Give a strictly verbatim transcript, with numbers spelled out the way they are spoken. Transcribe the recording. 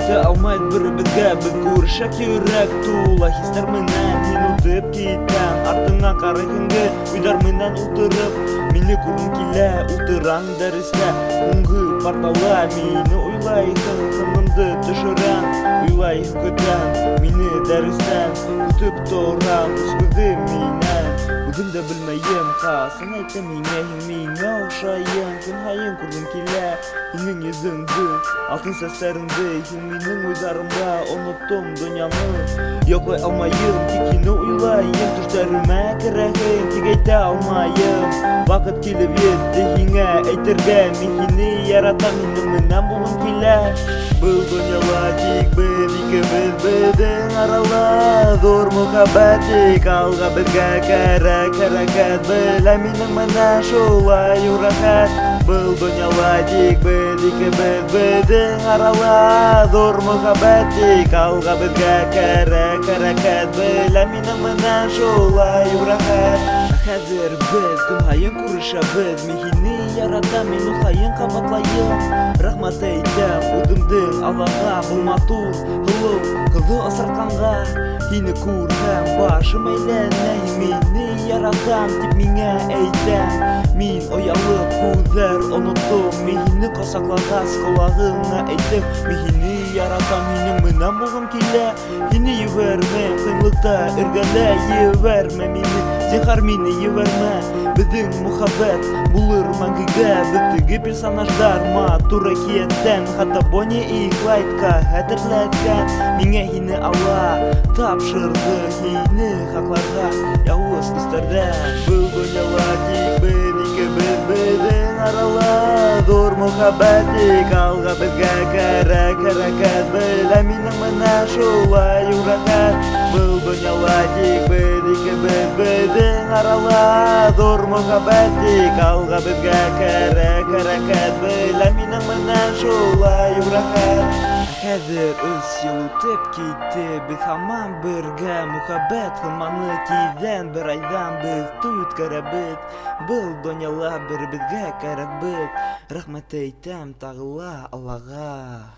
Күрсәтә алмай бер-безгә, без күрешәк йөрәк тула хисләр менән. Мин үтеп китәм артыңа караганда, уйлар менән утырып мине күргең килә. Утырам дәреслә, уңгы порталда мине уйлайсың, сынымды төшерәм, уйлайсың көтәм мине дәрестән. Үтеп торам үскүзде миннән, үзем дә белмәем касын әйтә миңа. Миңа ошайың, көн һайын күргем килә һинең йөзеңде, алтын сәсләреңде. Һин минең уйларымда, оныттым дөньяны. Яклай алмайым, тик һине уйлайым. Төшләремә керәһең, тик әйтә алмайым. Вакыт килеп җитте һиңа әйтергә, мин һине яратам, һинең менән булгым килә. Был дөньяла тик без икебез, безнең арала зур мөхәббәт. Тик алга безгә кәрәк хәрәкәт, беләм минең менә шулай рәхәт. Был дөньяла тик без икебез, безнең арала зур мөхәббәт. Тик алга безгә кәрәк хәрәкәт, беләм минең менә шулай рәхәт. Хәзер без көн һайын күрешәбез, мин һине яратам, мин ул һайын кабатлайым. Рәхмәт әйтәм үземдең Аллага, бу матур һылу кызы асратканга. Һине күрһәм башым әйләнә, мине яратам дип миңа әйтәм. Мин оялып күзләр оныттым, мин һине косаклагас колагыңа әйтеп. Мин һине яратам, һинең менән булгым килә. Һине ебәрмә, кыйнлыкта эргәлә ебәрмә мине, зинһар мине ебәрмә. Безнең мөхәббәт булыр мәңгегә, без теге персонаждар матур әкияттән. Хәтта Бонни и Клайдка хәтерләткән, миңа һине Алла тапшырды, һине хакларга явыз күстәрдән. Был дөньяла тик без икебез, безнең арала зур мөхәббәт. Тик алга безгә кәрәк хәрәкәт, беләм минең менә шулай рәхәт. Был дөньяла тик без икебез, безнең арала зур мөхәббәт. Тик алга безгә кәрәк хәрәкәт, беләм минең менә шулай рәхәт. Хәзер өс ел үтеп китте, без һаман бергә. Мөхәббәт һыманы тиздән бер айдан без туй үткәрәбез. Был дөньяла бер-безгә кәрәк бит. Рәхмәт әйтәм тагыла Аллага.